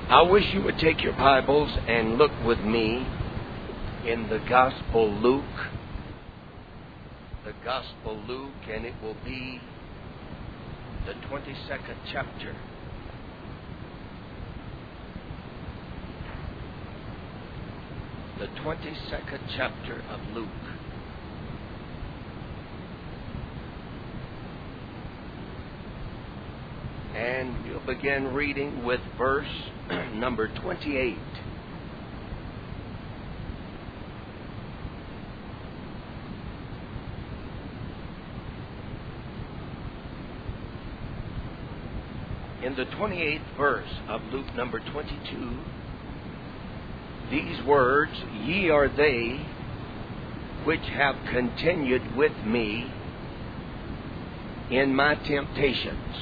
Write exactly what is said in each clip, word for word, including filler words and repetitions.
I wish you would take your Bibles and look with me in the Gospel Luke. The Gospel Luke, and it will be the twenty-second chapter. The twenty-second chapter of Luke. And we'll begin reading with verse number twenty-eight. In the twenty-eighth verse of Luke number twenty-two, these words, "Ye are they which have continued with me in my temptations."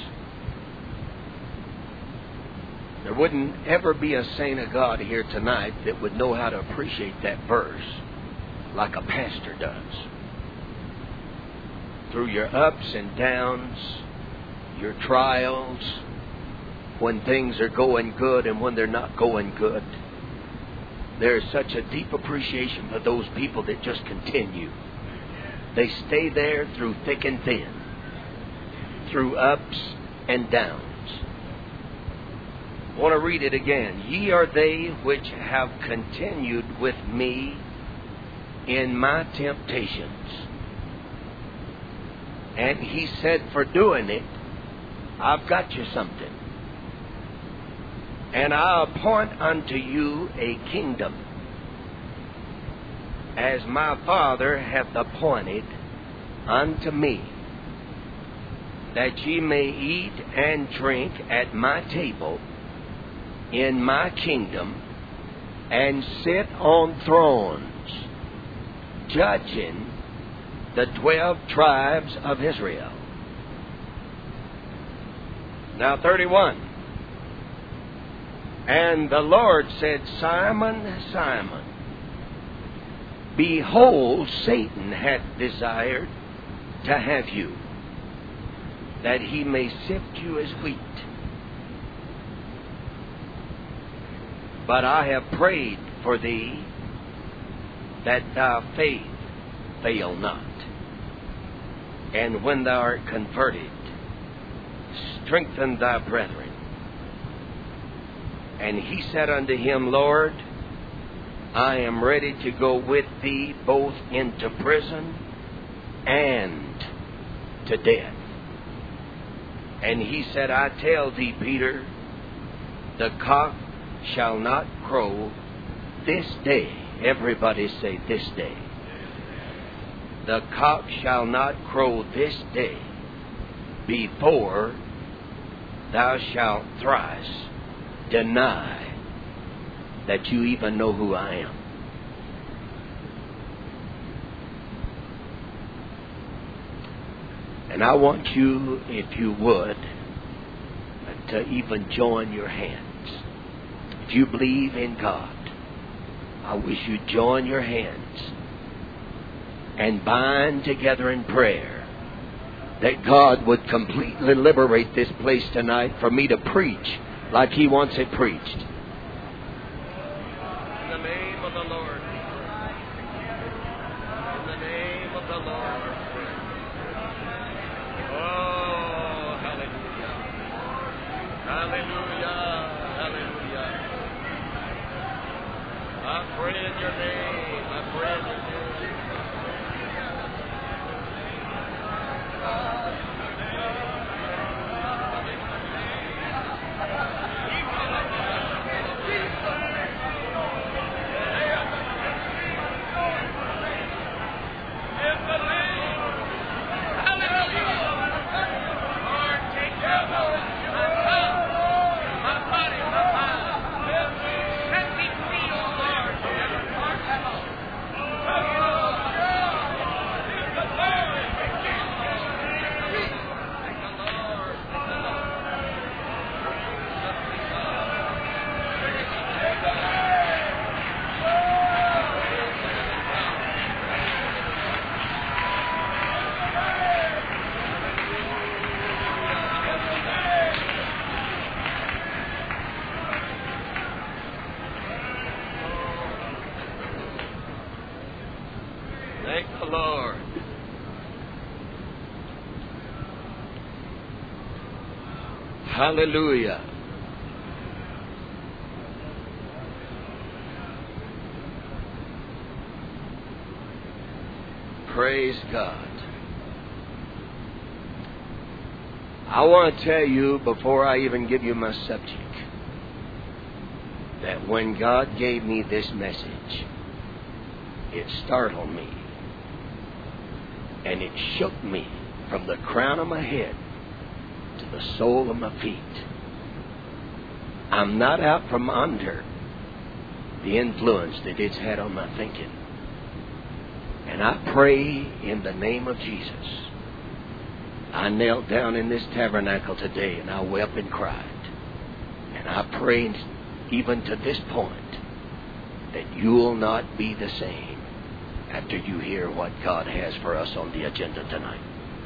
There wouldn't ever be a saint of God here tonight that would know how to appreciate that verse like a pastor does. Through your ups and downs, your trials, when things are going good and when they're not going good, there's such a deep appreciation for those people that just continue. They stay there through thick and thin, through ups and downs. I want to read it again. "Ye are they which have continued with me in my temptations." And he said, for doing it, I've got you something. "And I appoint unto you a kingdom, as my Father hath appointed unto me, that ye may eat and drink at my table in my kingdom, and sit on thrones, judging the twelve tribes of Israel." Now thirty-one. "And the Lord said, Simon, Simon, behold, Satan hath desired to have you, that he may sift you as wheat. But I have prayed for thee, that thy faith fail not. And when thou art converted, strengthen thy brethren. And he said unto him, Lord, I am ready to go with thee both into prison and to death. And he said, I tell thee, Peter, the cock shall not crow this day." Everybody say, this day. "The cock shall not crow this day before thou shalt thrice deny that you even know who I am." And I want you, if you would, to even join your hands. If you believe in God, I wish you'd join your hands and bind together in prayer that God would completely liberate this place tonight for me to preach like He wants it preached. In the name of the Lord. In the name of the Lord. Oh, hallelujah. Hallelujah. Hallelujah. I pray in your name. I pray in your name. Hallelujah. Praise God. I want to tell you, before I even give you my subject, that when God gave me this message, it startled me. And it shook me from the crown of my head to the sole of my feet. I'm not out from under the influence that it's had on my thinking. And I pray in the name of Jesus. I knelt down in this tabernacle today and I wept and cried. And I pray even to this point that you will not be the same after you hear what God has for us on the agenda tonight.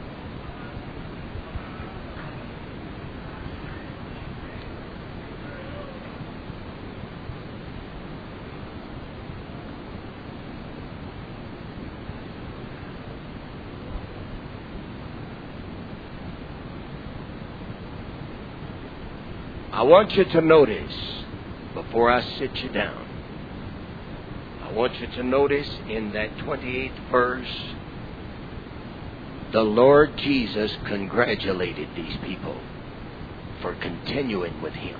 I want you to notice, before I sit you down, I want you to notice in that twenty-eighth verse, the Lord Jesus congratulated these people for continuing with Him.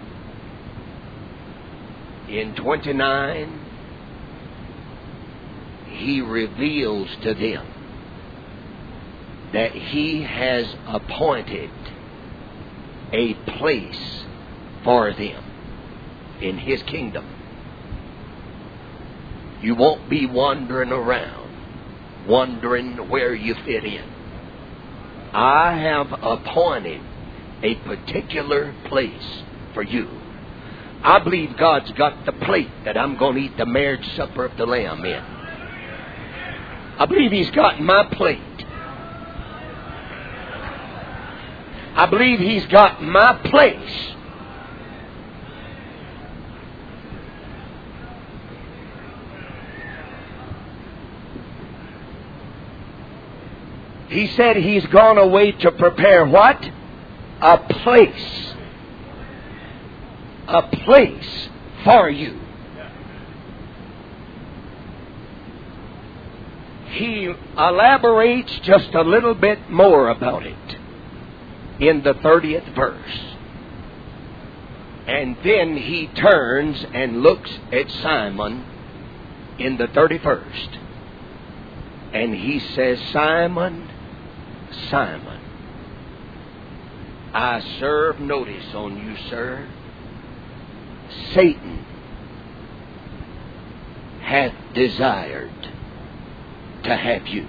In twenty-nine, He reveals to them that He has appointed a place for them in His kingdom. You won't be wandering around, wondering where you fit in. I have appointed a particular place for you. I believe God's got the plate that I'm going to eat the marriage supper of the Lamb in. I believe He's got my plate. I believe He's got my place. He said He's gone away to prepare what? A place. A place for you. He elaborates just a little bit more about it in the thirtieth verse. And then He turns and looks at Simon in the thirty-first. And He says, Simon, Simon, I serve notice on you, sir. Satan hath desired to have you.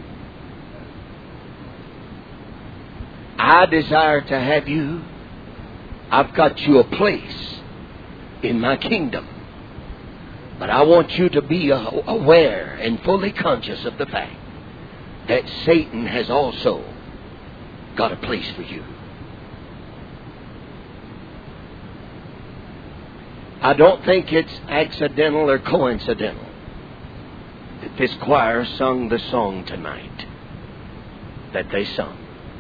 I desire to have you. I've got you a place in my kingdom. But I want you to be aware and fully conscious of the fact that Satan has also got a place for you. I don't think it's accidental or coincidental that this choir sung the song tonight that they sung.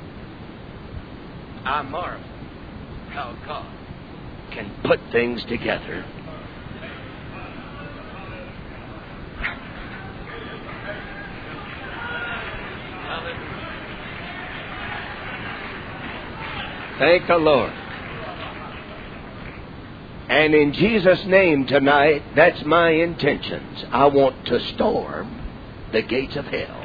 I marvel how God can put things together. Thank the Lord. And in Jesus' name tonight, that's my intentions. I want to storm the gates of hell.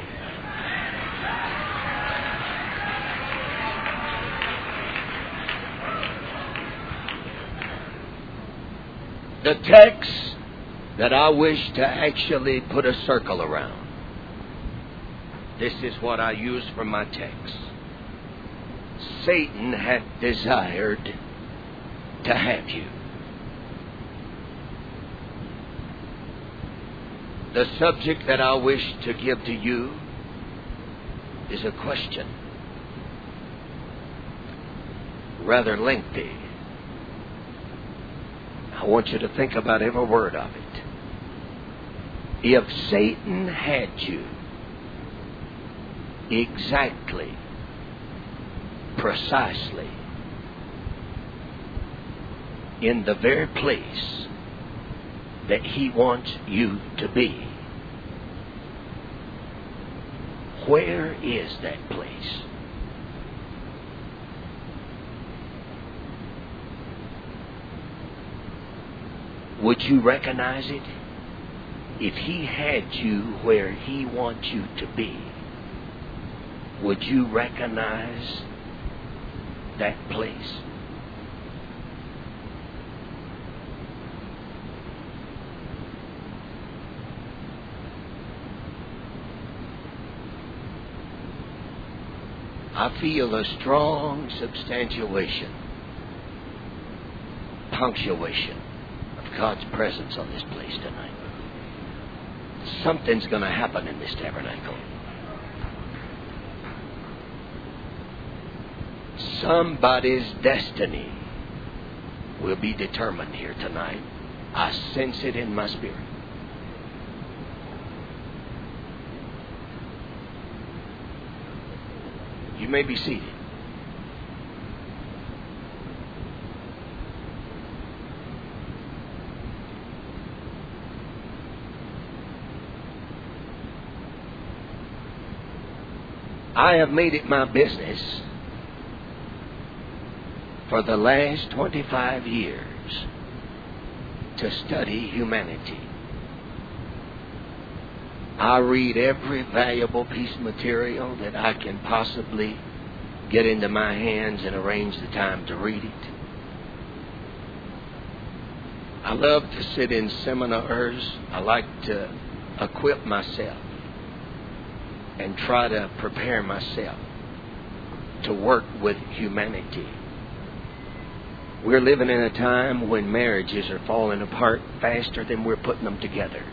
The text that I wish to actually put a circle around. This is what I use for my text. Satan hath desired to have you. The subject that I wish to give to you is a question. Rather lengthy. I want you to think about every word of it. If Satan had you exactly, precisely in the very place that He wants you to be. Where is that place? Would you recognize it? If He had you where He wants you to be, would you recognize that place? I feel a strong substantiation, punctuation of God's presence on this place tonight. Something's going to happen in this tabernacle. Somebody's destiny will be determined here tonight. I sense it in my spirit. You may be seated. I have made it my business for the last twenty-five years to study humanity. I read every valuable piece of material that I can possibly get into my hands and arrange the time to read it. I love to sit in seminars. I like to equip myself and try to prepare myself to work with humanity. We're living in a time when marriages are falling apart faster than we're putting them together.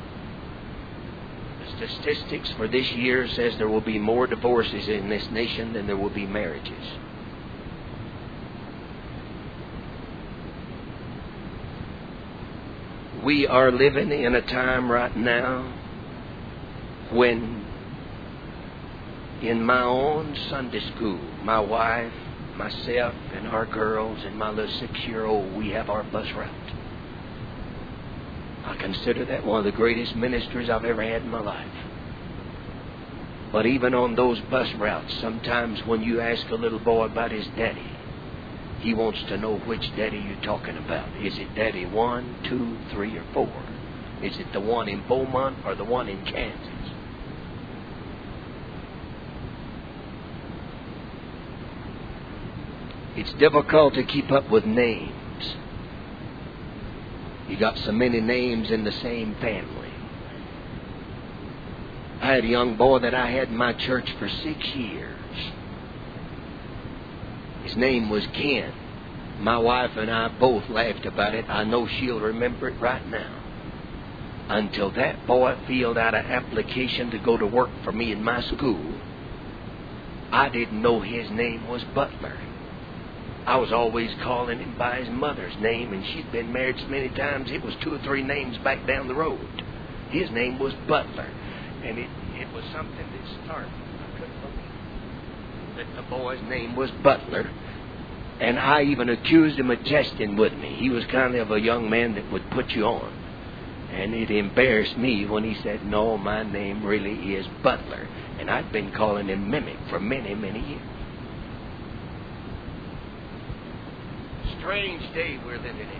The statistics for this year says there will be more divorces in this nation than there will be marriages. We are living in a time right now when in my own Sunday school, my wife, myself, and our girls, and my little six-year-old, we have our bus route. I consider that one of the greatest ministries I've ever had in my life. But even on those bus routes, sometimes when you ask a little boy about his daddy, he wants to know which daddy you're talking about. Is it daddy one, two, three, or four? Is it the one in Beaumont or the one in Kansas? It's difficult to keep up with names. You got so many names in the same family. I had a young boy that I had in my church for six years. His name was Ken. My wife and I both laughed about it. I know she'll remember it right now. Until that boy filled out an application to go to work for me in my school, I didn't know his name was Butler. I was always calling him by his mother's name, and she'd been married so many times, it was two or three names back down the road. His name was Butler, and it, it was something that started. I couldn't believe that the boy's name was Butler, and I even accused him of jesting with me. He was kind of a young man that would put you on, and it embarrassed me when he said, no, my name really is Butler, and I'd been calling him Mimic for many, many years. Strange day we're living in.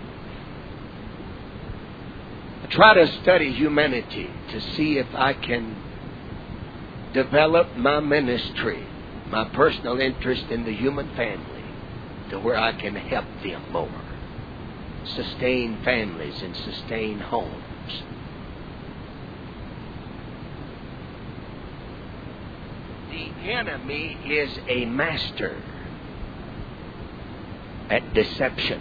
I try to study humanity to see if I can develop my ministry, my personal interest in the human family, to where I can help them more, sustain families and sustain homes. The enemy is a master at deception.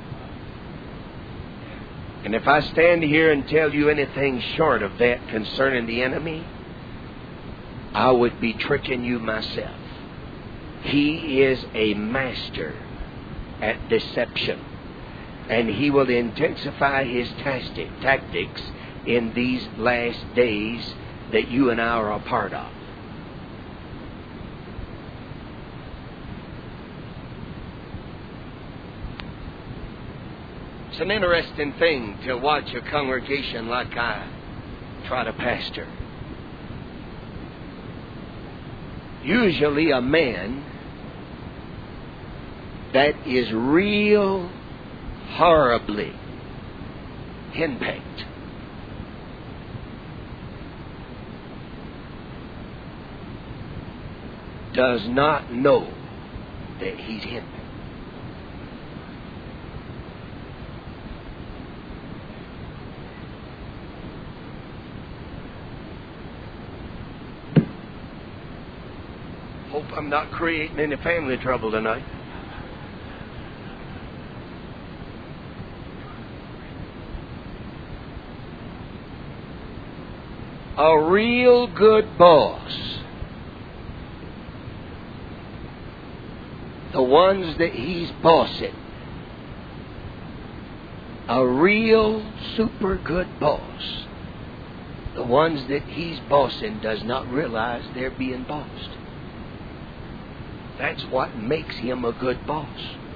And if I stand here and tell you anything short of that concerning the enemy, I would be tricking you myself. He is a master at deception, and he will intensify his tactic, tactics in these last days that you and I are a part of. It's an interesting thing to watch a congregation like I try to pastor. Usually a man that is real horribly henpecked. Does not know that he's henpecked. Hope I'm not creating any family trouble tonight. A real good boss, the ones that he's bossing, a real super good boss, the ones that he's bossing does not realize they're being bossed. That's what makes him a good boss.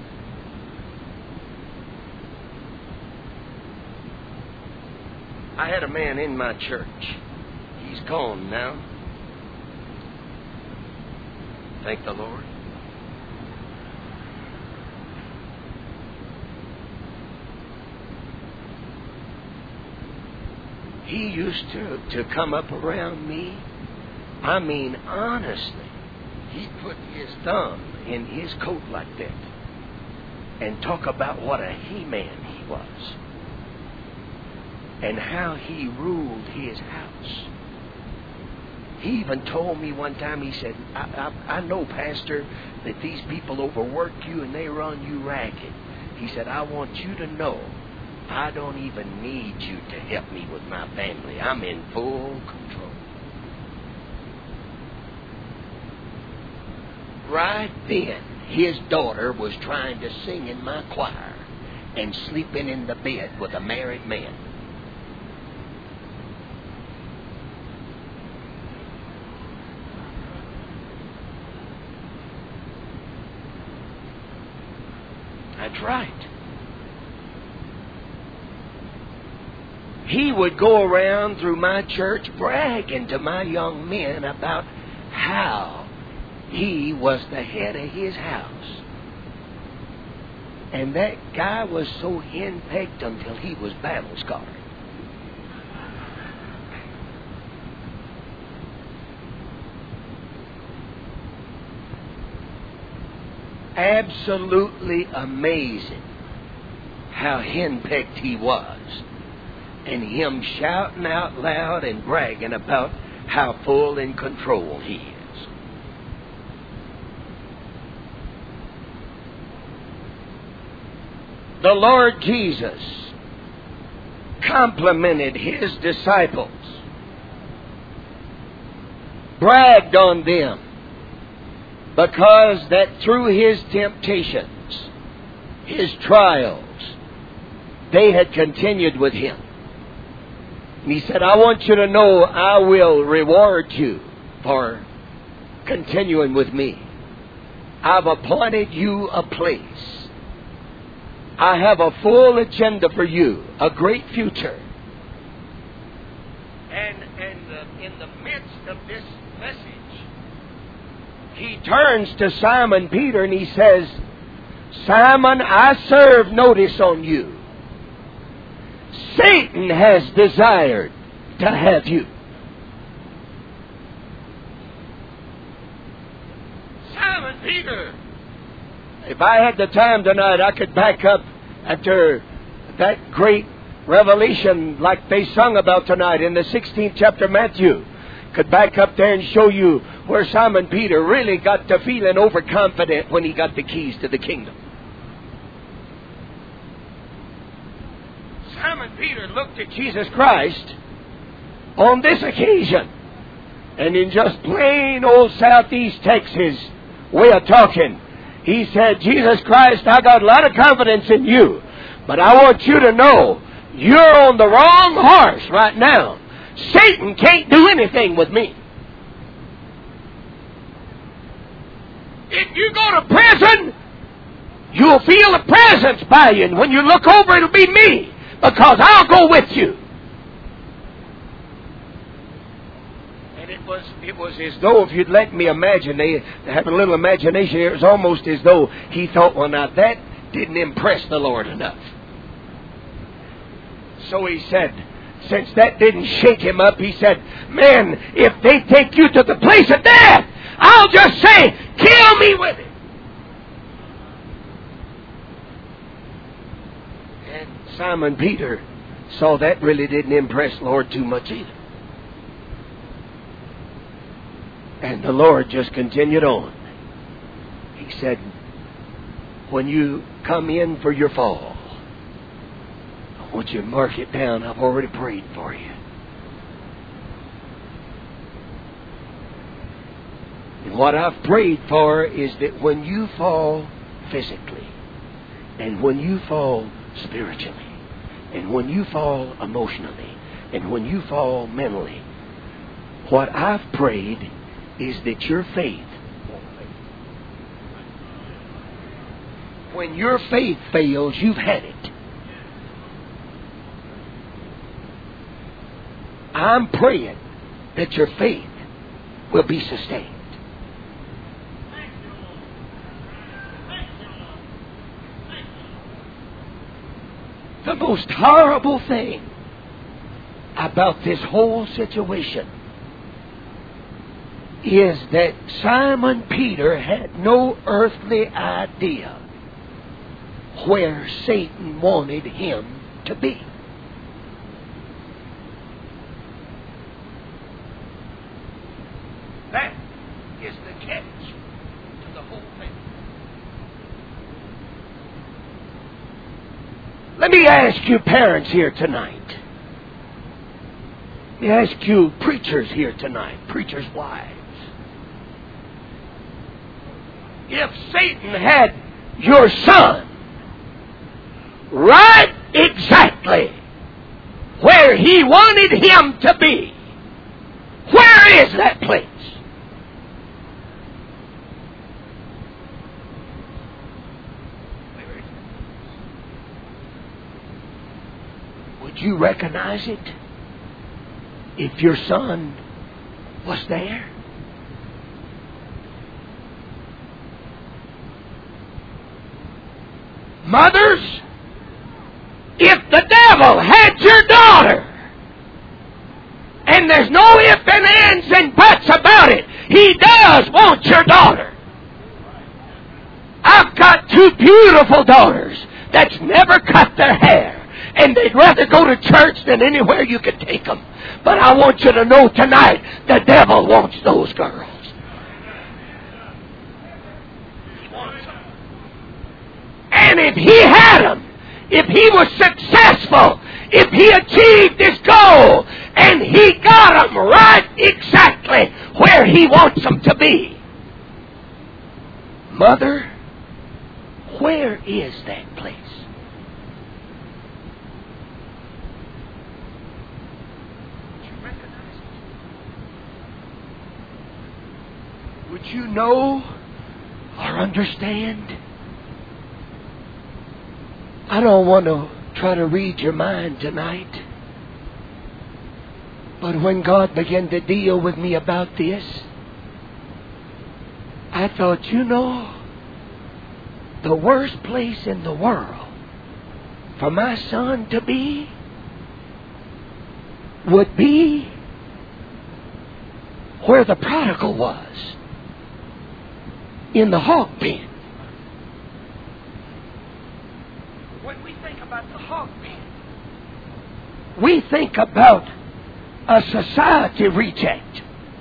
I had a man in my church. He's gone now. Thank the Lord. He used to, to come up around me. I mean, honestly, he'd put his thumb in his coat like that and talk about what a he-man he was and how he ruled his house. He even told me one time, he said, I, I, I know, Pastor, that these people overwork you and they run you ragged. He said, I want you to know I don't even need you to help me with my family. I'm in full control. Right then, his daughter was trying to sing in my choir and sleeping in the bed with a married man. That's right. He would go around through my church bragging to my young men about how he was the head of his house. And that guy was so henpecked until he was battle scarred. Absolutely amazing how henpecked he was. And him shouting out loud and bragging about how full in control he is. The Lord Jesus complimented his disciples, bragged on them, because that through his temptations, his trials, they had continued with him. And he said, I want you to know I will reward you for continuing with me. I've appointed you a place. I have a full agenda for you, a great future. And, and uh, in the midst of this message, he turns to Simon Peter and he says, Simon, I serve notice on you. Satan has desired to have you. Simon Peter. If I had the time tonight, I could back up after that great revelation like they sung about tonight in the sixteenth chapter of Matthew. Could back up there and show you where Simon Peter really got to feeling overconfident when he got the keys to the kingdom. Simon Peter looked at Jesus Christ on this occasion, and in just plain old Southeast Texas way of talking, he said, Jesus Christ, I got a lot of confidence in you, but I want you to know you're on the wrong horse right now. Satan can't do anything with me. If you go to prison, You'll feel a presence by you, and when you look over, it'll be me, because I'll go with you. And it was, it was as though, if you'd let me imagine, they have a little imagination here, it was almost as though he thought, well, now that didn't impress the Lord enough. So he said, since that didn't shake him up, he said, man, if they take you to the place of death, I'll just say, kill me with it. And Simon Peter saw that really didn't impress the Lord too much either. And the Lord just continued on. He said, when you come in for your fall, I want you to mark it down. I've already prayed for you. And what I've prayed for is that when you fall physically, and when you fall spiritually, and when you fall emotionally, and when you fall mentally, what I've prayed is that your faith, when your faith fails, you've had it. I'm praying that your faith will be sustained. The most horrible thing about this whole situation is that Simon Peter had no earthly idea where Satan wanted him to be. That is the catch to the whole thing. Let me ask you parents here tonight. Let me ask you preachers here tonight, preachers' wives. If Satan had your son right exactly where he wanted him to be, where is that place? Would you recognize it if your son was there? Mothers, if the devil had your daughter, and there's no ifs and ands and buts about it, he does want your daughter. I've got two beautiful daughters that's never cut their hair, and they'd rather go to church than anywhere you can take them. But I want you to know tonight, the devil wants those girls. And if he had them, if he was successful, if he achieved his goal, and he got them right exactly where he wants them to be, mother, where is that place? Would you recognize it? Would you know or understand? I don't want to try to read your mind tonight. But when God began to deal with me about this, I thought, you know, the worst place in the world for my son to be would be where the prodigal was, in the hog pen. When we think about the hog pen, we think about a society reject,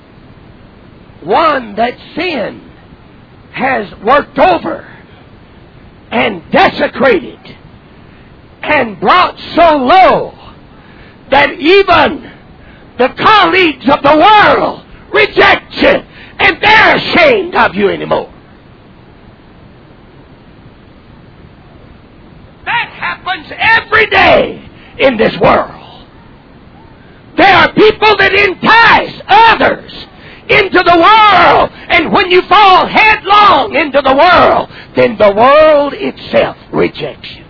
one that sin has worked over and desecrated and brought so low that even the colleagues of the world reject you and they're ashamed of you anymore. That happens every day in this world. There are people that entice others into the world, and when you fall headlong into the world, then the world itself rejects you.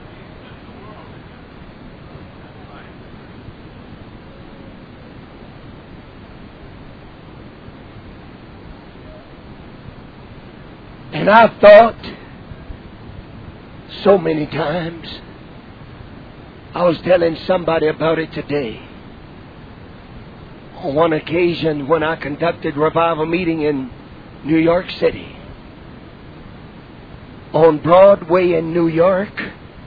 And I've thought so many times, I was telling somebody about it today. On one occasion when I conducted revival meeting in New York City, on Broadway in New York,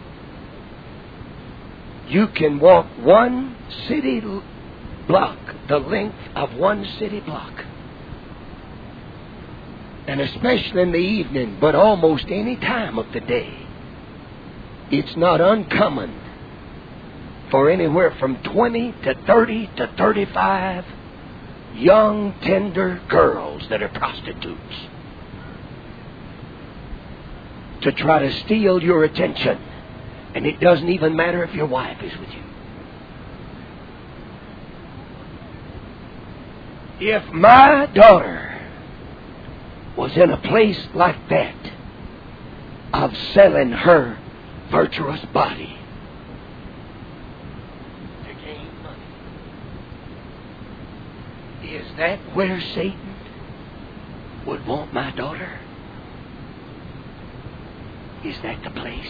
you can walk one city block, the length of one city block. And especially in the evening, but almost any time of the day, it's not uncommon for anywhere from twenty to thirty to thirty-five young, tender girls that are prostitutes to try to steal your attention. And it doesn't even matter if your wife is with you. If my daughter was in a place like that of selling her virtuous body to gain money, is that where Satan would want my daughter? Is that the place?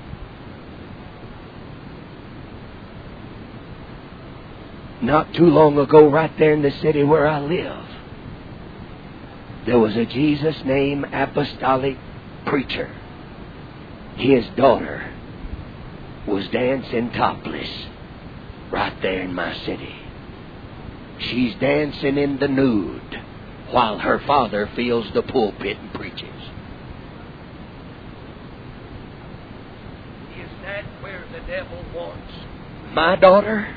Not too long ago, right there in the city where I live, there was a Jesus name apostolic preacher. His daughter was dancing topless right there in my city. She's dancing in the nude while her father fills the pulpit and preaches. Is that where the devil wants my daughter?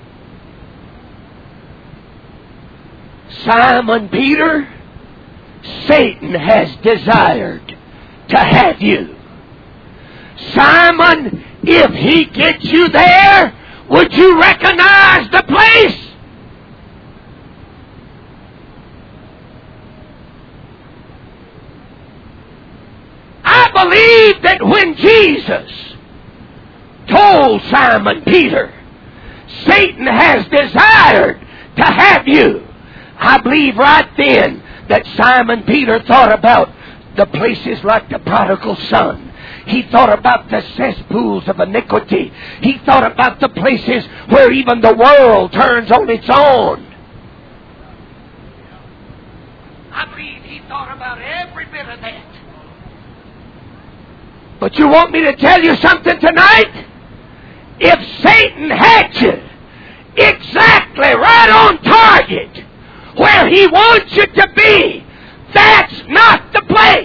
Simon Peter, Satan has desired to have you. Simon, if he gets you there, would you recognize the place? I believe that when Jesus told Simon Peter, Satan has desired to have you, I believe right then that Simon Peter thought about the places like the prodigal son. He thought about the cesspools of iniquity. He thought about the places where even the world turns on its own. I believe he thought about every bit of that. But you want me to tell you something tonight? If Satan had you exactly right on target, where he wants you to be, that's not the place.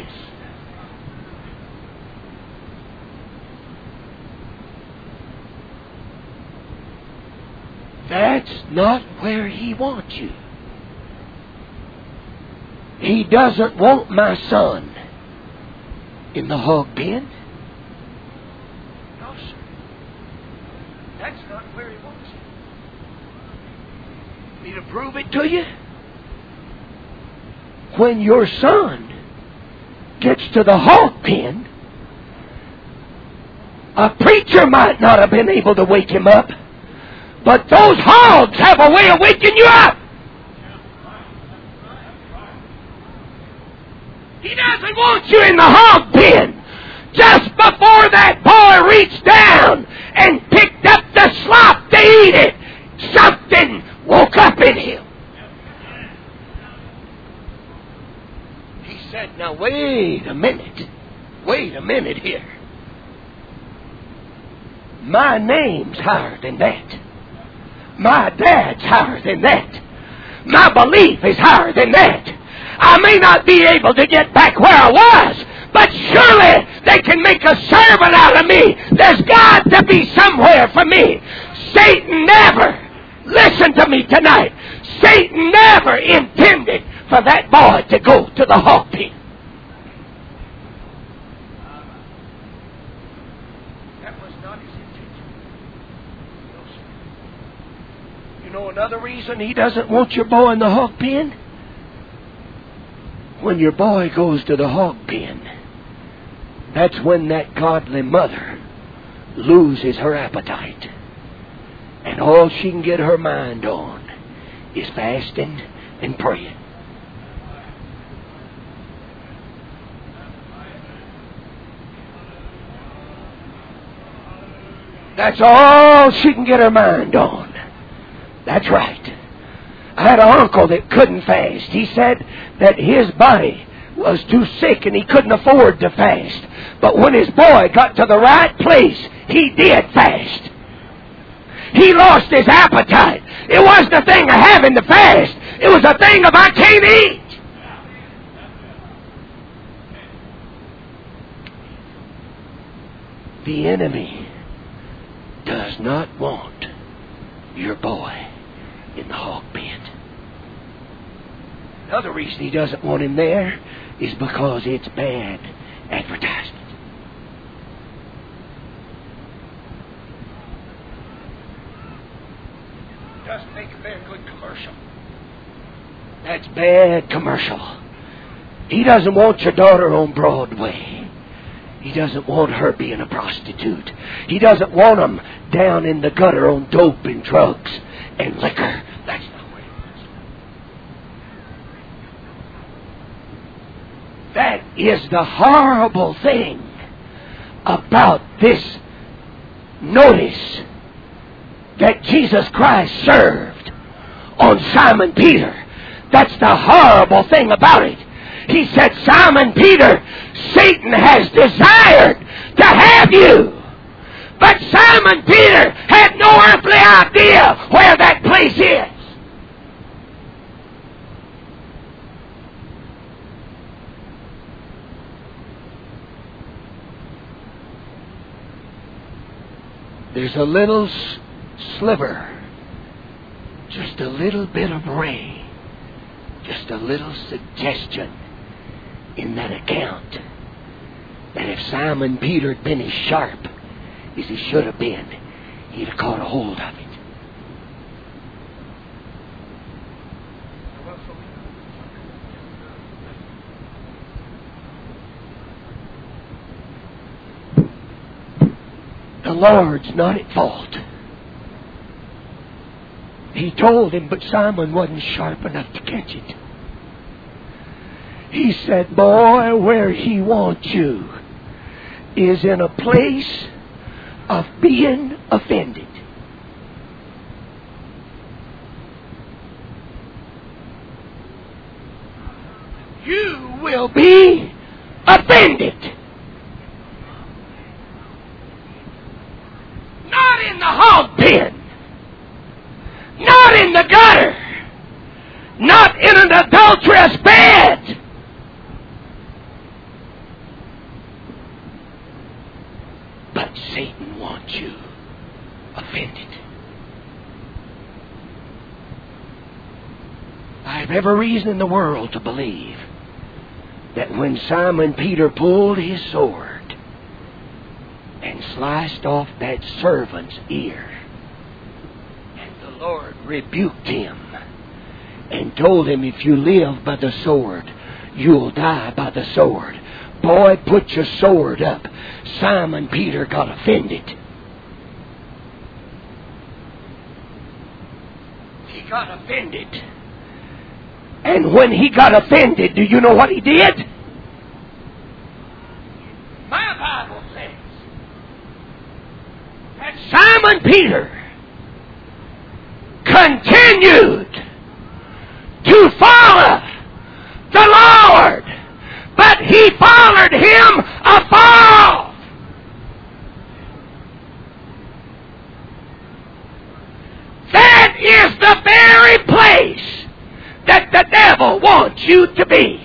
That's not where he wants you. He doesn't want my son in the hog pen. No, sir. That's not where he wants you. Me to prove it to you? When your son gets to the hog pen, a preacher might not have been able to wake him up, but those hogs have a way of waking you up. He doesn't want you in the hog pen. Just before that boy reached down and picked up the slop to eat it, something woke up in him. He said, now wait a minute. Wait a minute here. My name's higher than that. My dad's higher than that. My belief is higher than that. I may not be able to get back where I was, but surely they can make a servant out of me. There's got to be somewhere for me. Satan never, listen to me tonight, Satan never intended for that boy to go to the hog pen. That was not his intention. No, sir. You know another reason he doesn't want your boy in the hog pen? When your boy goes to the hog pen, That's when that godly mother loses her appetite. And all she can get her mind on is fasting and praying. That's all she can get her mind on. That's right. I had an uncle that couldn't fast. He said that his body was too sick and he couldn't afford to fast. But when his boy got to the right place, he did fast. He lost his appetite. It wasn't a thing of having to fast. It was a thing of I can't eat. The enemy does not want your boy in the hog pit. Another reason he doesn't want him there is because it's bad advertisement. Doesn't make a very good commercial. That's bad commercial. He doesn't want your daughter on Broadway. He doesn't want her being a prostitute. He doesn't want them down in the gutter on dope and drugs and liquor. That's not what he wants. That is the horrible thing about this notice that Jesus Christ served on Simon Peter. That's the horrible thing about it. He said, Simon Peter, Satan has desired to have you. But Simon Peter had no earthly idea where that place is. There's a little sliver, just a little bit of ray, just a little suggestion in that account that if Simon Peter had been as sharp as he should have been, he'd have caught a hold of it. The Lord's not at fault. He told him, but Simon wasn't sharp enough to catch it. He said, boy, where he wants you is in a place of being offended. You will be offended. Not in the hog pen. Not in the gutter. Not in an adulterous bed. But Satan wants you offended. I have every reason in the world to believe that when Simon Peter pulled his sword and sliced off that servant's ear, and the Lord rebuked him and told him, if you live by the sword, you'll die by the sword. Boy, put your sword up. Simon Peter got offended. He got offended. And when he got offended, do you know what he did? My Bible says that Simon Peter continued to follow the Lord, but he followed him afar. That is the very place that the devil wants you to be.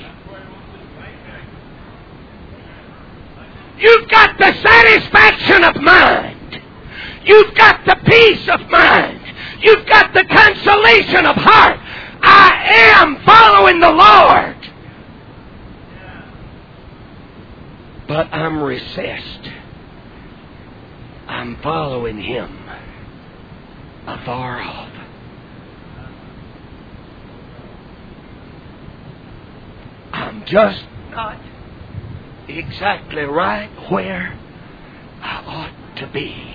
You've got the satisfaction of mind. You've got the peace of mind. You've got the consolation of heart. I am following the Lord. But I'm recessed. I'm following him afar off. I'm just not exactly right where I ought to be.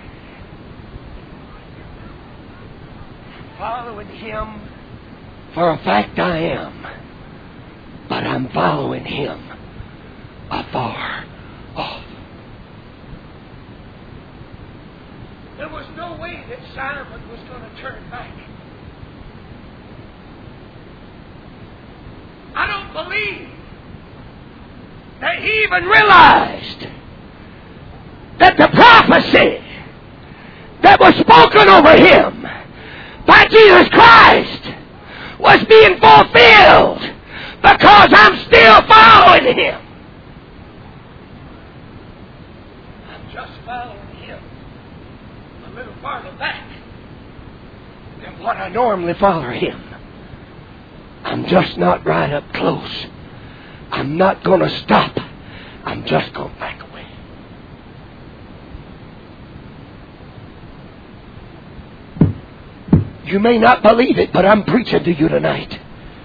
Following Him, for a fact I am, but I'm following Him afar off. There was no way that Simon was going to turn back. I don't believe that he even realized that the prophecy that was spoken over him by Jesus Christ was being fulfilled, because I'm still following Him. I'm just following Him a little farther back than what I normally follow Him. I'm just not right up close. I'm not going to stop. I'm just going to back away. You may not believe it, but I'm preaching to you tonight.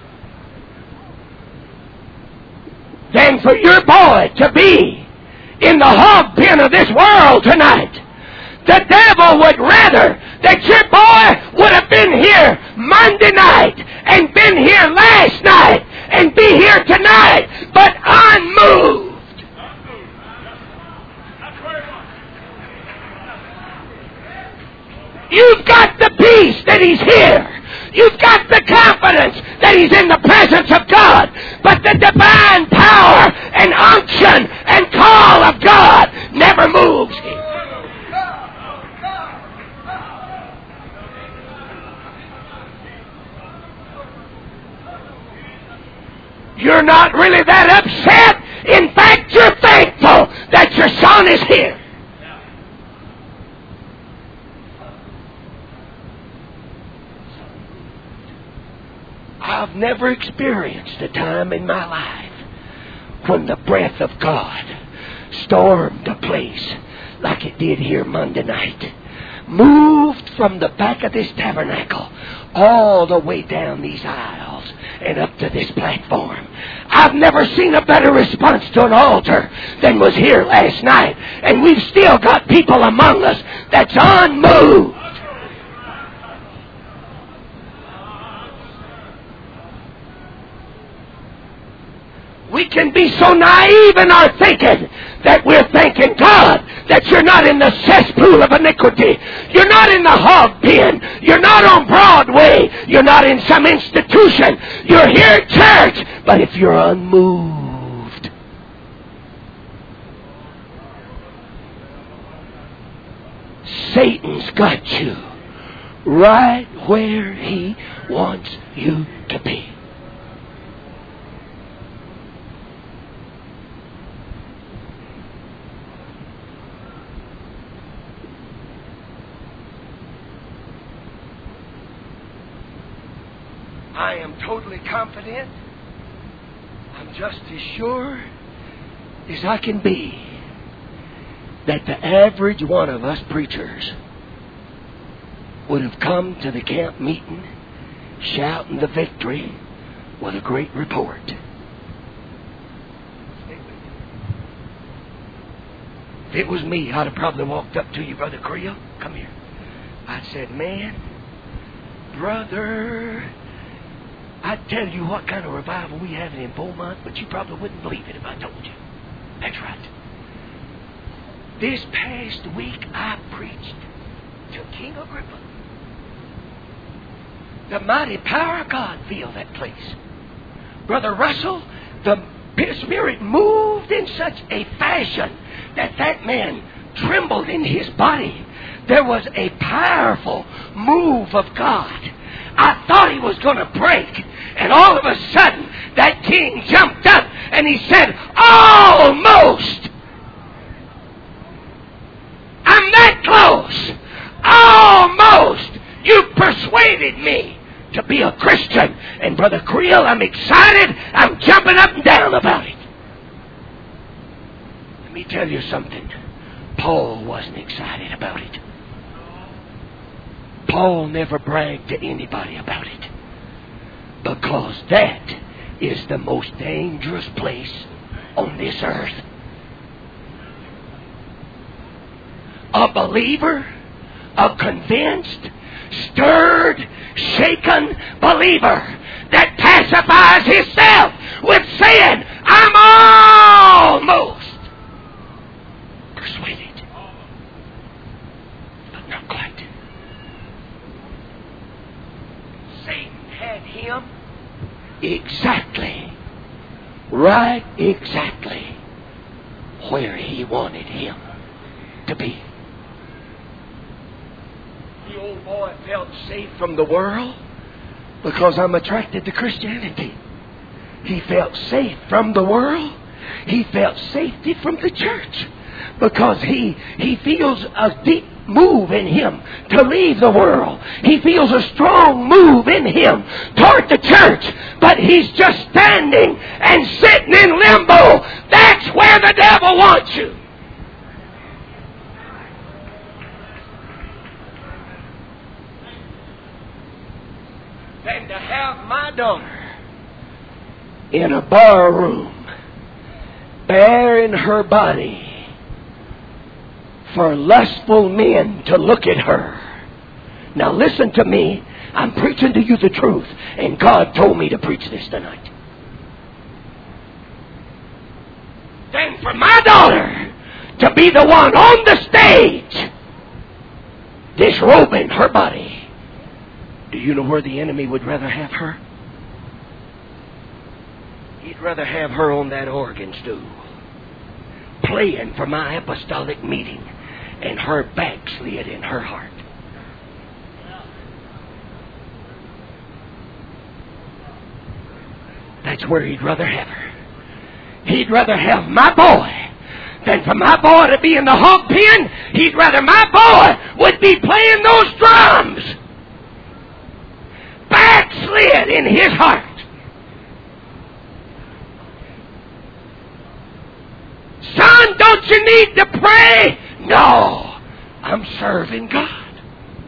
Then for your boy to be in the hog pen of this world tonight, the devil would rather that your boy would have been here Monday night and been here last night and be here tonight, but unmoved. You've got the peace that He's here. You've got the confidence that He's in the presence of God. But the divine power and unction and call of God never moves Him. You're not really that upset. In fact, you're thankful that your son is here. I've never experienced a time in my life when the breath of God stormed a place like it did here Monday night. Moved from the back of this tabernacle all the way down these aisles and up to this platform. I've never seen a better response to an altar than was here last night. And we've still got people among us that's unmoved. We can be so naive in our thinking that we're thanking God that you're not in the cesspool of iniquity. You're not in the hog pen. You're not on Broadway. You're not in some institution. You're here at church. But if you're unmoved, Satan's got you right where he wants you to be. I am totally confident. I'm just as sure as I can be that the average one of us preachers would have come to the camp meeting shouting the victory with a great report. If it was me, I'd have probably walked up to you, Brother Creel. Come here. I said, man, brother, I'd tell you what kind of revival we have in Beaumont, but you probably wouldn't believe it if I told you. That's right. This past week I preached to King Agrippa. The mighty power of God filled that place. Brother Russell, the Spirit moved in such a fashion that that man trembled in his body. There was a powerful move of God. I thought he was going to break. And all of a sudden, that king jumped up and he said, almost. I'm that close. Almost. You persuaded me to be a Christian. And Brother Creel, I'm excited. I'm jumping up and down about it. Let me tell you something. Paul wasn't excited about it. Paul never bragged to anybody about it. Because that is the most dangerous place on this earth. A believer, a convinced, stirred, shaken believer that pacifies himself with saying, I'm almost persuaded, but not quite. Satan had him exactly, right exactly where he wanted him to be. The old boy felt safe from the world because I'm attracted to Christianity. He felt safe from the world. He felt safety from the church because he, he feels a deep move in him to leave the world. He feels a strong move in him toward the church, but he's just standing and sitting in limbo. That's where the devil wants you. Than to have my daughter in a bar room baring her body for lustful men to look at her. Now listen to me. I'm preaching to you the truth, and God told me to preach this tonight. Than for my daughter to be the one on the stage disrobing her body. Do you know where the enemy would rather have her? He'd rather have her on that organ stool, playing for my apostolic meeting, and her backslid in her heart. That's where he'd rather have her. He'd rather have my boy than for my boy to be in the hog pen. He'd rather my boy would be playing those drums, backslid in his heart. Son, don't you need to pray? No, I'm serving God.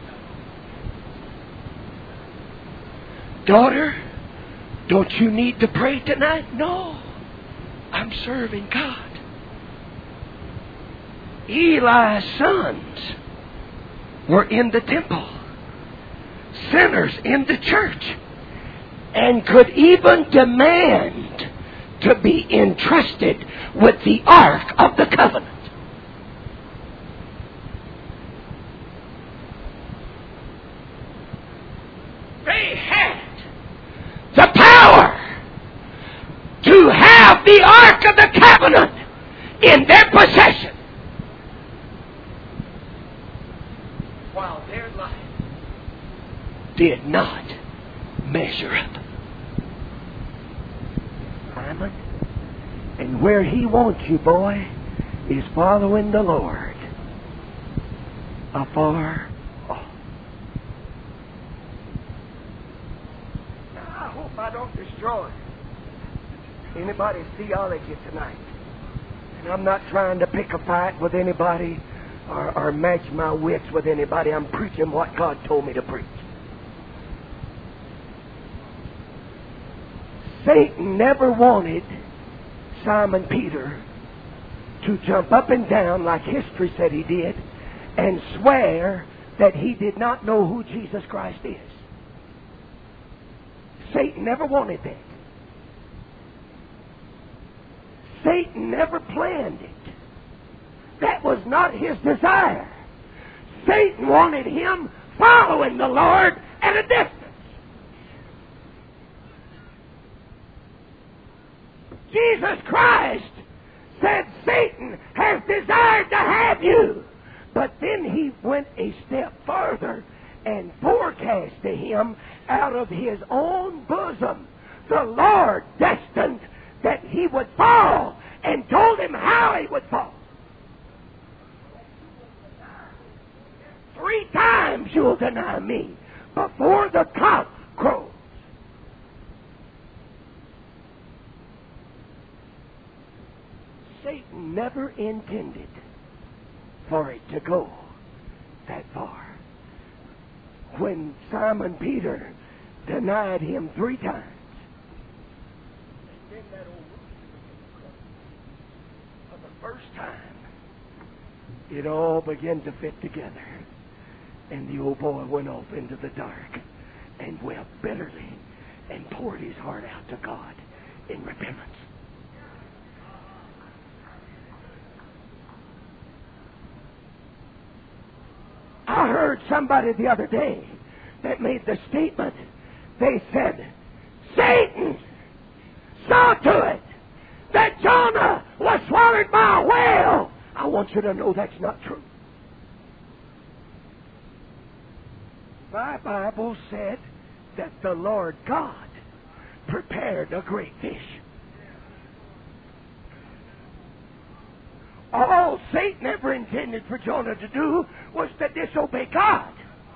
Daughter, don't you need to pray tonight? No, I'm serving God. Eli's sons were in the temple, sinners in the church, and could even demand to be entrusted with the Ark of the Covenant. They had the power to have the Ark of the Covenant in their possession, while their life did not measure up. Simon, and where he wants you, boy, is following the Lord afar off. Now, I hope I don't destroy anybody's theology tonight. And I'm not trying to pick a fight with anybody or, or match my wits with anybody. I'm preaching what God told me to preach. Satan never wanted Simon Peter to jump up and down like history said he did and swear that he did not know who Jesus Christ is. Satan never wanted that. Satan never planned it. That was not his desire. Satan wanted him following the Lord at a distance. Jesus Christ said Satan has desired to have you. But then he went a step further and forecast to him out of his own bosom the Lord destined that he would fall, and told him how he would fall. Three times you'll deny me before the cock crows. Satan never intended for it to go that far. When Simon Peter denied him three times, and then that old first time, it all began to fit together. And the old boy went off into the dark and wept bitterly and poured his heart out to God in repentance. I heard somebody the other day that made the statement. They said, Satan saw to it that Jonah was swallowed by a whale. I want you to know that's not true. My Bible said that the Lord God prepared a great fish. All Satan ever intended for Jonah to do was to disobey God.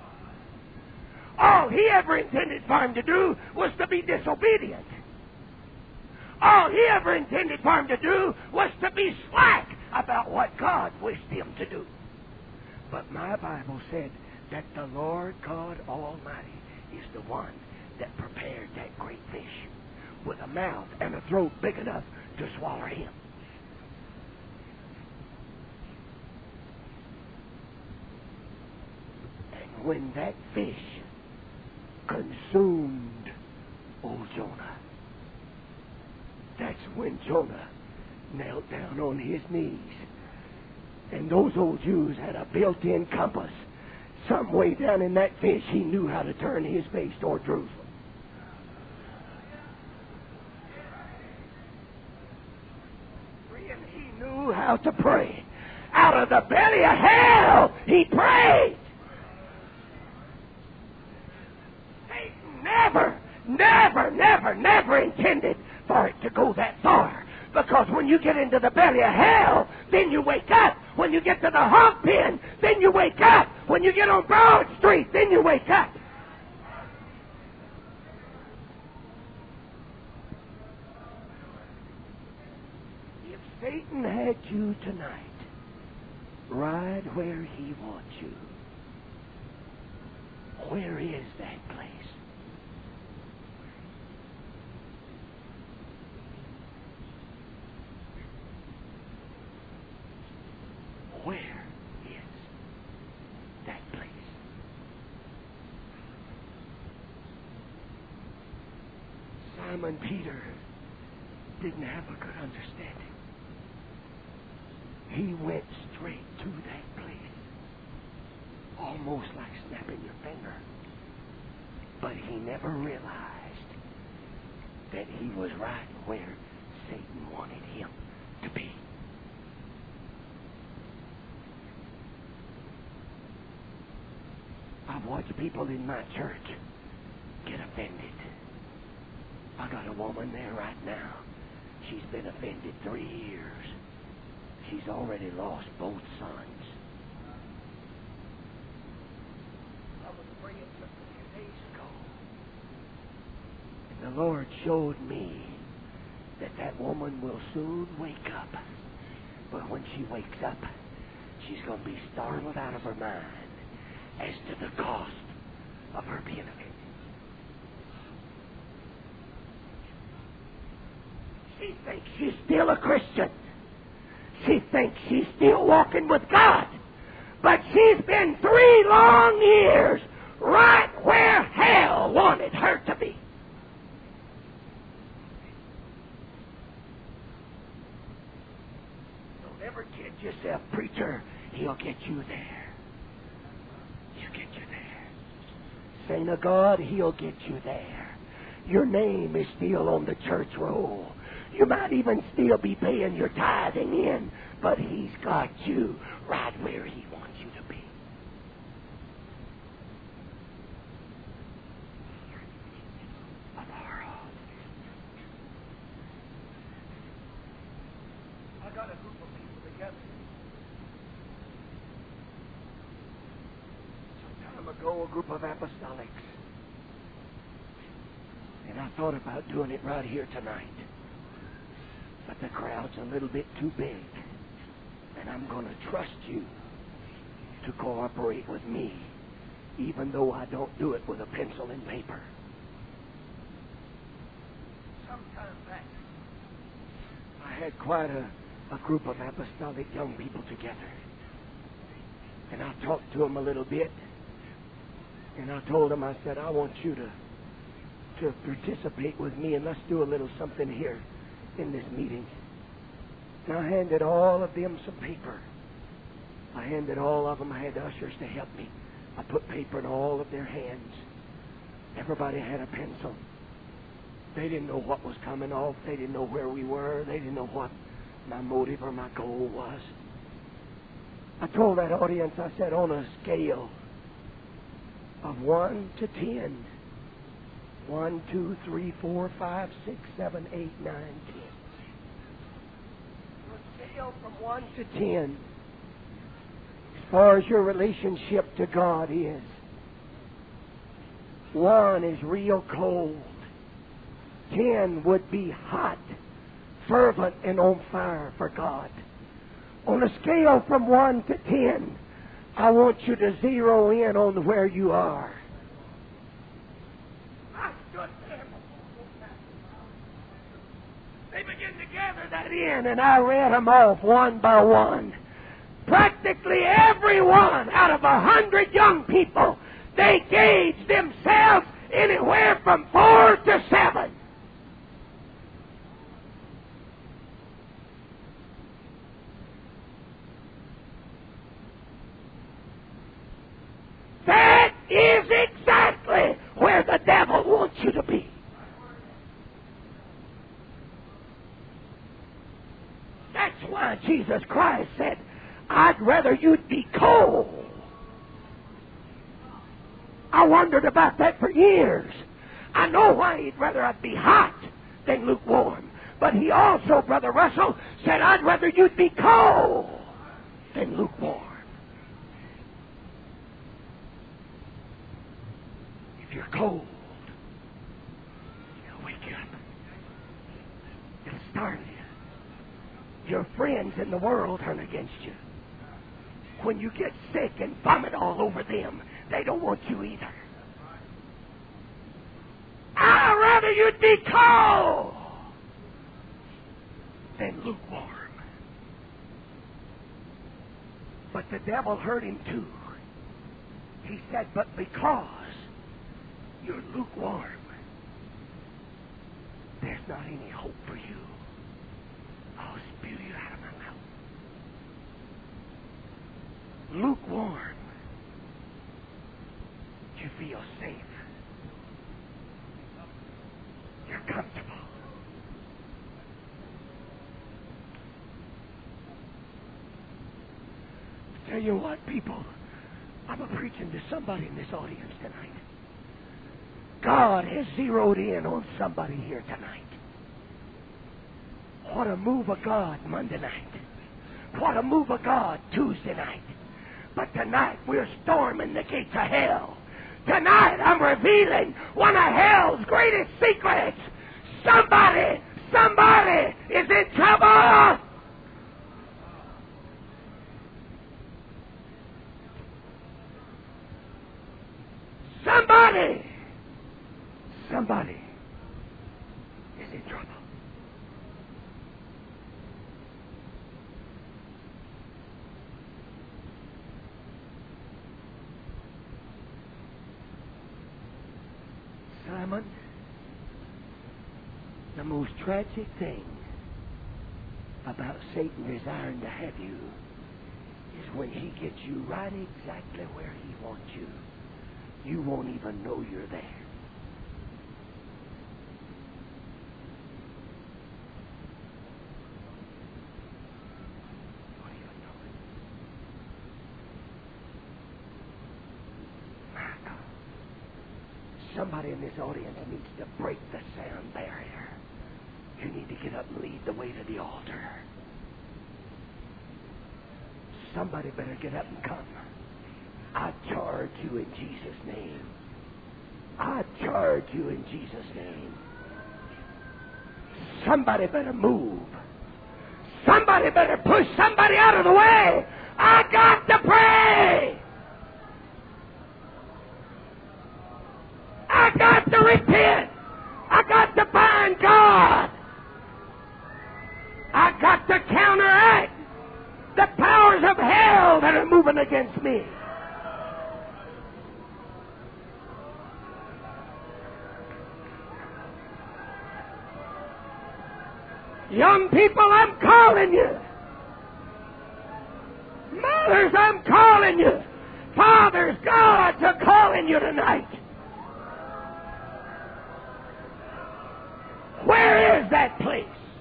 All he ever intended for him to do was to be disobedient. All he ever intended for him to do was to be slack about what God wished him to do. But my Bible said that the Lord God Almighty is the one that prepared that great fish with a mouth and a throat big enough to swallow him. And when that fish consumed old Jonah, that's when Jonah knelt down on his knees. And those old Jews had a built-in compass. Some way down in that fish, he knew how to turn his face toward Jerusalem. And he knew how to pray. Out of the belly of hell, he prayed. Satan never, never, never, never intended for it to go that far. Because when you get into the belly of hell, then you wake up. When you get to the hog pen, then you wake up. When you get on Broad Street, then you wake up. If Satan had you tonight, right where he wants you, where is that place? Where is that place? Simon Peter didn't have a good understanding. He went straight to that place, almost like snapping your finger. But he never realized that he was right where Satan wanted him to be. I've watched people in my church get offended. I got a woman there right now. She's been offended three years. She's already lost both sons. I was praying just a few days ago, and the Lord showed me that that woman will soon wake up. But when she wakes up, she's going to be startled out of her mind as to the cost of her being offended. She thinks she's still a Christian. She thinks she's still walking with God. But she's been three long years right where hell wanted her to be. Don't ever kid yourself, preacher. He'll get you there. He'll get you there. Saint of God, he'll get you there. Your name is still on the church roll. You might even still be paying your tithing in, but he's got you right where he wants you to be. I got a group of people together. Some time ago, a group of apostolics. And I thought about doing it right here tonight. But the crowd's a little bit too big. And I'm going to trust you to cooperate with me, even though I don't do it with a pencil and paper. Some time back, I had quite a a group of apostolic young people together. And I talked to them a little bit. And I told them, I said, I want you to, to participate with me, and let's do a little something here in this meeting. And I handed all of them some paper. I handed all of them, I had ushers to help me. I put paper in all of their hands. Everybody had a pencil. They didn't know what was coming off. They didn't know where we were. They didn't know what my motive or my goal was. I told that audience, I said, on a scale of one to ten, one, two, three, four, five, six, seven, eight, nine, ten. On a scale from one to ten, as far as your relationship to God is, one is real cold. Ten would be hot, fervent, and on fire for God. On a scale from one to ten, I want you to zero in on where you are. I stood there. They began to gather that in, and I read them off one by one. Practically every one out of a hundred young people, they gauged themselves anywhere from four to seven. That is exactly where the devil wants you to be. That's why Jesus Christ said, I'd rather you'd be cold. I wondered about that for years. I know why he'd rather I'd be hot than lukewarm. But he also, Brother Russell, said, I'd rather you'd be cold than lukewarm. If you're cold, it'll wake you up. It'll startle you. Your friends in the world turn against you. When you get sick and vomit all over them, they don't want you either. I'd rather you'd be cold than lukewarm. But the devil heard him too. He said, but because you're lukewarm, there's not any hope for you. I'll spew you out of my mouth. Lukewarm. You feel safe. You're comfortable. Tell you what, people, I'm a preaching to somebody in this audience tonight. God has zeroed in on somebody here tonight. What a move of God Monday night. What a move of God Tuesday night. But tonight we're storming the gates of hell. Tonight I'm revealing one of hell's greatest secrets. Somebody, somebody is in trouble. Somebody, somebody is in trouble. Simon, the most tragic thing about Satan desiring to have you is when he gets you right exactly where he wants you. You won't even know you're there. You won't even know it. My God. Somebody in this audience needs to break the sound barrier. You need to get up and lead the way to the altar. Somebody better get up and come. I charge you in Jesus' name. I charge you in Jesus' name. Somebody better move. Somebody better push somebody out of the way. I got to pray. I got to repent. I got to find God. I got to counteract that are moving against me. Young people, I'm calling you. Mothers, I'm calling you. Fathers, God's are calling you tonight. Where is that place?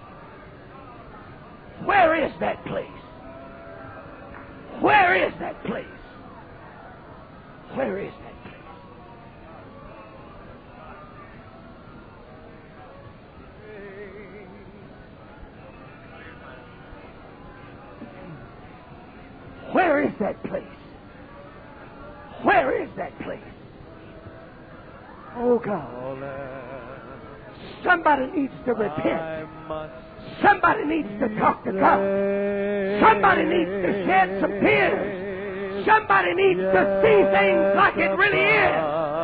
Where is that place? Where is that place? Where is that place? Where is that place? Where is that place? Oh God. Somebody needs to repent. Somebody needs to talk to God. Somebody needs to shed some tears. Somebody needs to see things like it really is.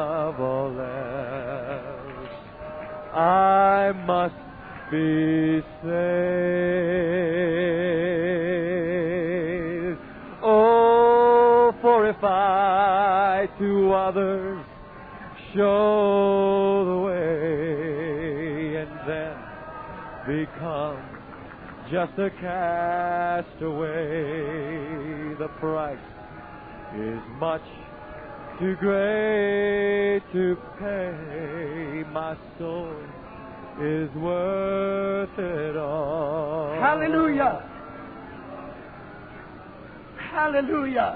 I must be saved. Oh, for if I to others show the way and then become just a castaway, the price is much too great to pay. My soul is worth it all. Hallelujah. Hallelujah.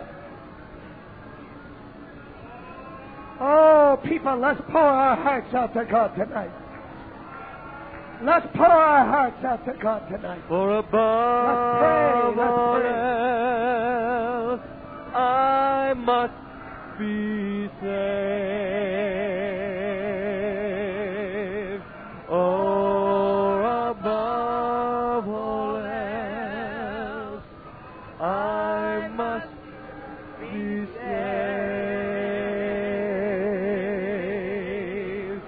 Oh, people, let's pour our hearts out to God tonight. Let's pour our hearts out to God tonight. For above Let's pray, let's all pray. else, I must be saved. Oh, above all else, I must be saved.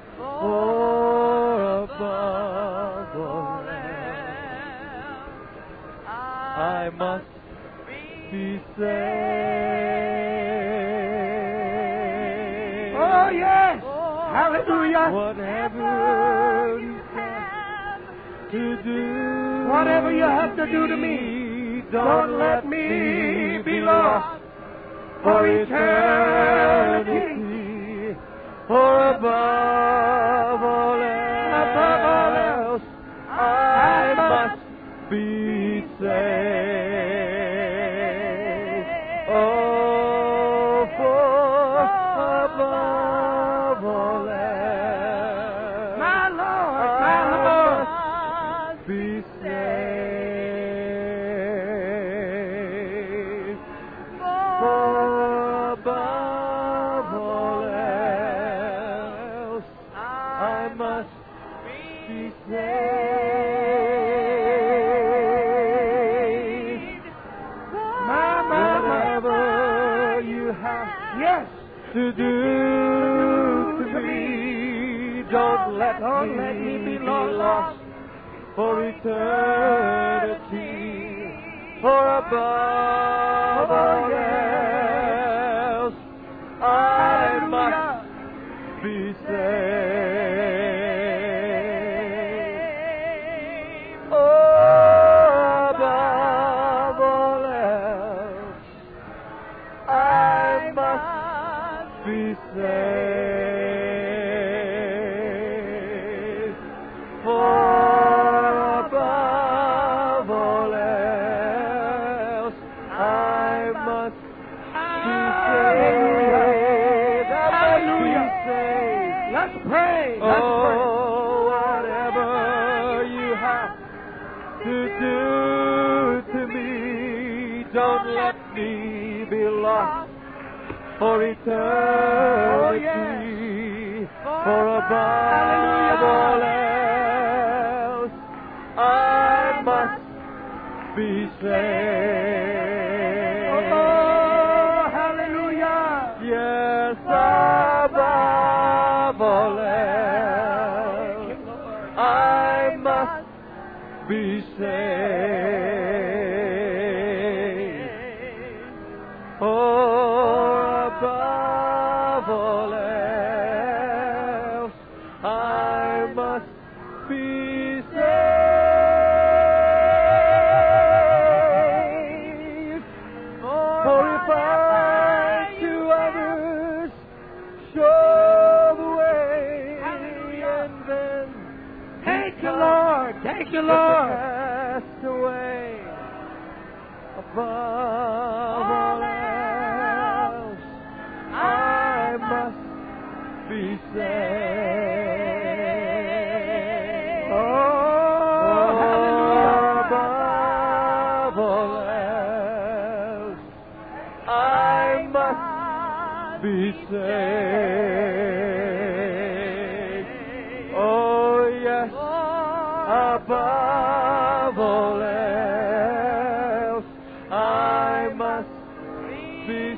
For above all else, I must be saved. Oh, yes. Hallelujah. Whatever you have to do, Whatever you have to do to me, don't let me be lost for eternity. For above all else, I must be saved. Oh, for above all else, My Lord, my I Lord. must be saved. For above all else, I must be saved. My, my, my. Whatever you have Yes. to do to me, don't let, Don't me, let me be be lost. lost for eternity. For above all else, I must be saved. Oh, above all else, I must be saved. For above all else, I must be saved. I must be saved. Let's pray. Let's pray. Oh, whatever you have to do to me, don't let me be lost for eternity. For above all else, I must be saved. Oh, hallelujah. Yes, above all else, I must be saved. above all else, I must be saved. For if I to others show the way, and then Thank you, Lord. Thank you, Lord. cast away above all else, I must be saved. Oh, above all else, I must be saved. Oh, yes, above all else, I must be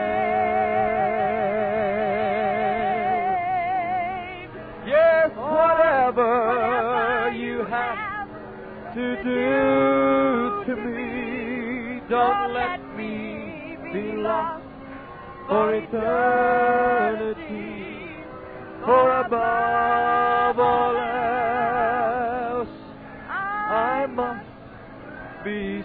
saved. Yes, whatever you have to do to me, don't let me be lost for eternity. For above all else, I must be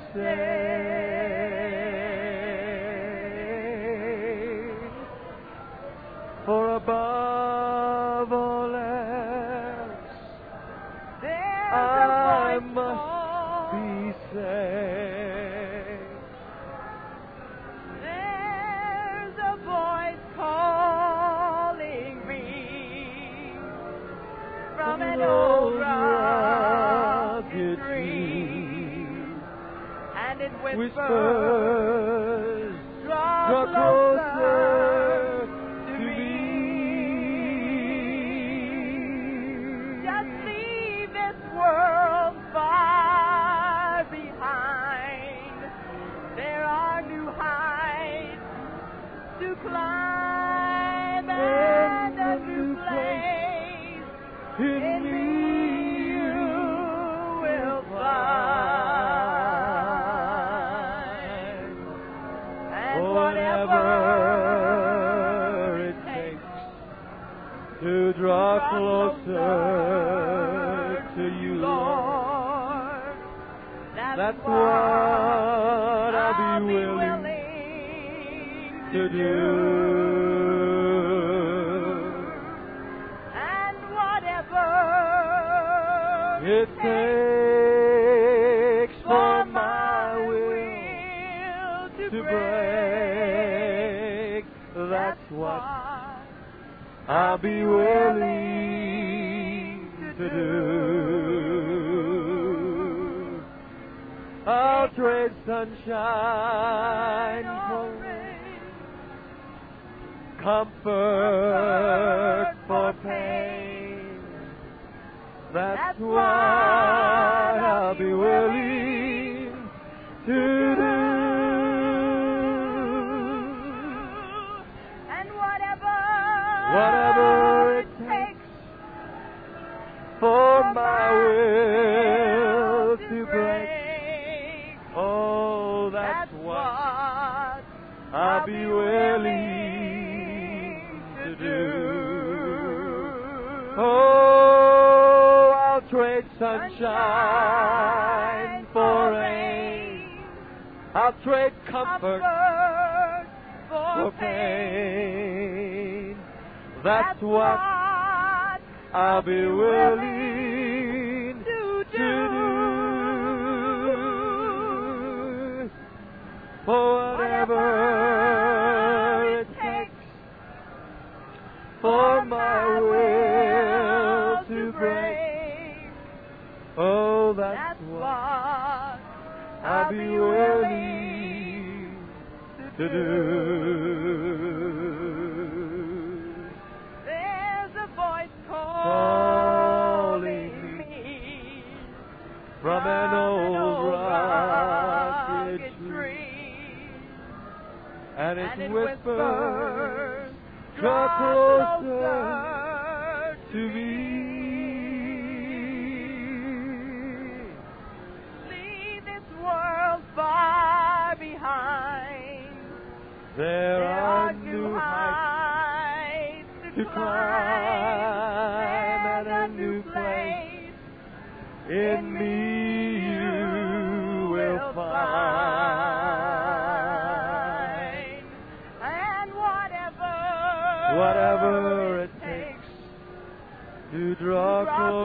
saved. For above all else, I must be saved. There's a voice calling me from an old rugged tree, and it whispers, Whispers, draw draw closer closer to to me. me. Just leave this world far behind. There are new heights to climb and a new place In me you will find. And whatever it takes to draw closer to you, Lord, that's what I'll be willing to do. And whatever It takes for my will to to break, that's what I'll be willing to do. I'll trade sunshine for rain, comfort for pain. That's what I'll be willing to do. and whatever Whatever it takes for my will to break. Oh, that's what I'll be willing to do. Oh, I'll trade sunshine for rain. I'll trade comfort for pain. That's what I'll be willing to to do. For whatever it takes for my will to break. Oh, that's what I'll be willing to do. There's a voice Calling calling me From an old rocket tree, and it and it whispers, whispers, draw closer to me. Leave this world far behind. There are new new heights to climb and a new place in me you will find. And whatever, Whatever it takes to draw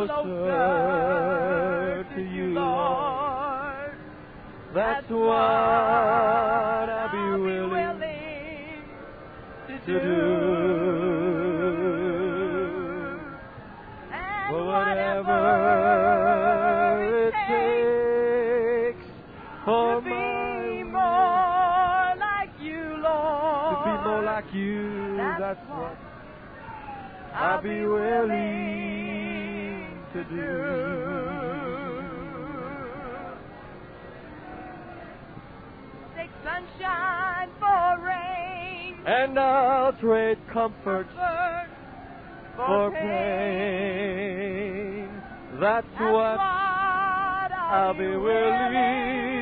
closer to you, Lord, that's what I'll be willing to to do. And Whatever it takes for to be my more like you, to Lord. be more like you, That's that's what what I'll be willing to do. Take sunshine for rain, And I'll trade comfort comfort for pain. pain. That's That's what what I'll be willing